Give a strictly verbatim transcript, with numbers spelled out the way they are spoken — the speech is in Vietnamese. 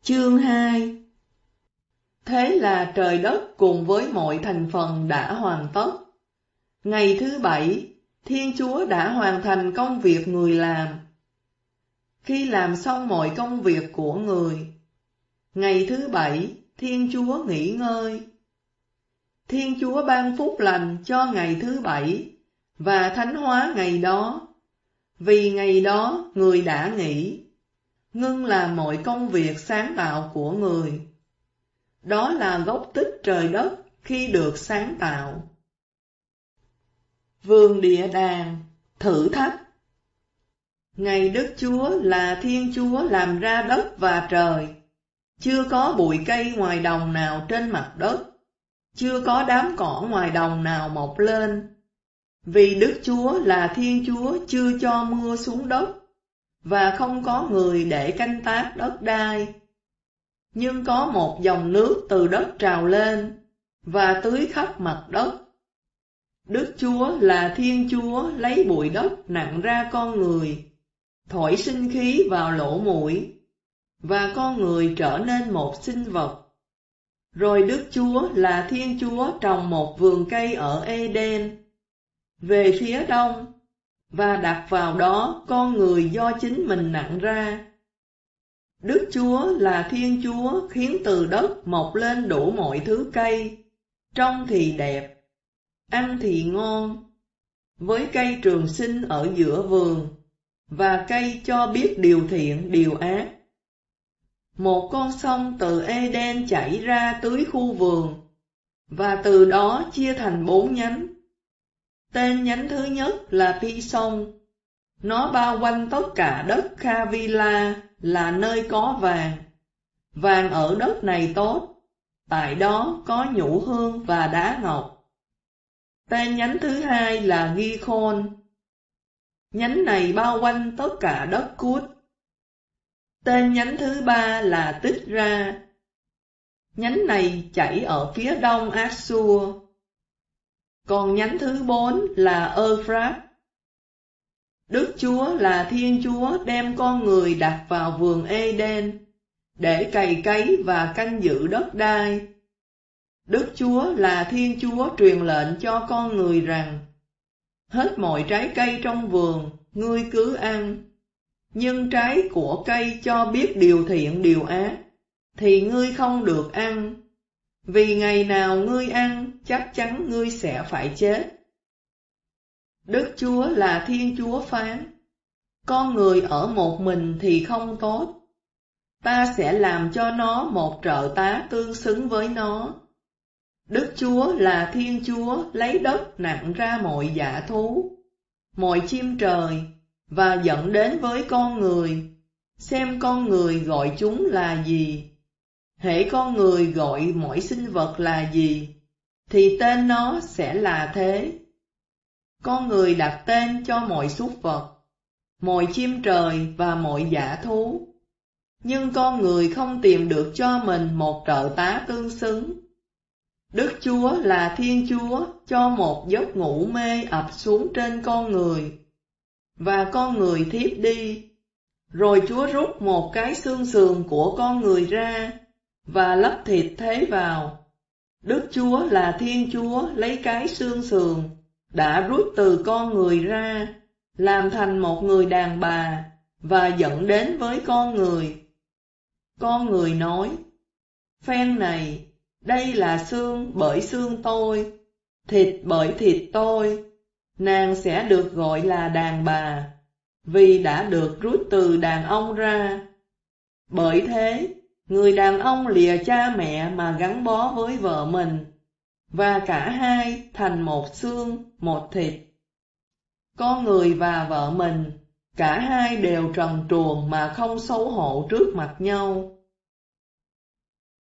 Chương hai. Thế là trời đất cùng với mọi thành phần đã hoàn tất. Ngày thứ bảy, Thiên Chúa đã hoàn thành công việc người làm. Khi làm xong mọi công việc của người, ngày thứ bảy, Thiên Chúa nghỉ ngơi. Thiên Chúa ban phúc lành cho ngày thứ bảy và thánh hóa ngày đó, vì ngày đó người đã nghỉ, ngưng làm mọi công việc sáng tạo của người. Đó là gốc tích trời đất khi được sáng tạo. Vườn địa đàng, thử thách. Ngày Đức Chúa là Thiên Chúa làm ra đất và trời, chưa có bụi cây ngoài đồng nào trên mặt đất, chưa có đám cỏ ngoài đồng nào mọc lên. Vì Đức Chúa là Thiên Chúa chưa cho mưa xuống đất, và không có người để canh tác đất đai. Nhưng có một dòng nước từ đất trào lên, và tưới khắp mặt đất. Đức Chúa là Thiên Chúa lấy bụi đất nặng ra con người, thổi sinh khí vào lỗ mũi, và con người trở nên một sinh vật. Rồi Đức Chúa là Thiên Chúa trồng một vườn cây ở Eden, về phía đông, và đặt vào đó con người do chính mình nặng ra. Đức Chúa là Thiên Chúa khiến từ đất mọc lên đủ mọi thứ cây, trông thì đẹp, ăn thì ngon, với cây trường sinh ở giữa vườn, và cây cho biết điều thiện điều ác. Một con sông từ Eden chảy ra tưới khu vườn, và từ đó chia thành bốn nhánh. Tên nhánh thứ nhất là Pison, nó bao quanh tất cả đất Kavila là nơi có vàng. Vàng ở đất này tốt, tại đó có nhũ hương và đá ngọc. Tên nhánh thứ hai là Gihon, nhánh này bao quanh tất cả đất Cút. Tên nhánh thứ ba là Tích Ra, nhánh này chảy ở phía đông Assur. Còn nhánh thứ bốn là Euphrates. Đức Chúa là Thiên Chúa đem con người đặt vào vườn Eden, để cày cấy và canh giữ đất đai. Đức Chúa là Thiên Chúa truyền lệnh cho con người rằng, hết mọi trái cây trong vườn, ngươi cứ ăn, nhưng trái của cây cho biết điều thiện điều ác, thì ngươi không được ăn, vì ngày nào ngươi ăn, chắc chắn ngươi sẽ phải chết. Đức Chúa là Thiên Chúa phán, con người ở một mình thì không tốt, ta sẽ làm cho nó một trợ tá tương xứng với nó. Đức Chúa là Thiên Chúa lấy đất nặng ra mọi dã thú, mọi chim trời, và dẫn đến với con người, xem con người gọi chúng là gì. Hễ con người gọi mọi sinh vật là gì, thì tên nó sẽ là thế. Con người đặt tên cho mọi súc vật, mọi chim trời và mọi dã thú. Nhưng con người không tìm được cho mình một trợ tá tương xứng. Đức Chúa là Thiên Chúa cho một giấc ngủ mê ập xuống trên con người, và con người thiếp đi. Rồi Chúa rút một cái xương sườn của con người ra, và lấp thịt thế vào. Đức Chúa là Thiên Chúa lấy cái xương sườn đã rút từ con người ra, làm thành một người đàn bà, và dẫn đến với con người. Con người nói, phen này, đây là xương bởi xương tôi, thịt bởi thịt tôi, nàng sẽ được gọi là đàn bà, vì đã được rút từ đàn ông ra. Bởi thế, người đàn ông lìa cha mẹ mà gắn bó với vợ mình, và cả hai thành một xương, một thịt. Con người và vợ mình, cả hai đều trần truồng mà không xấu hổ trước mặt nhau.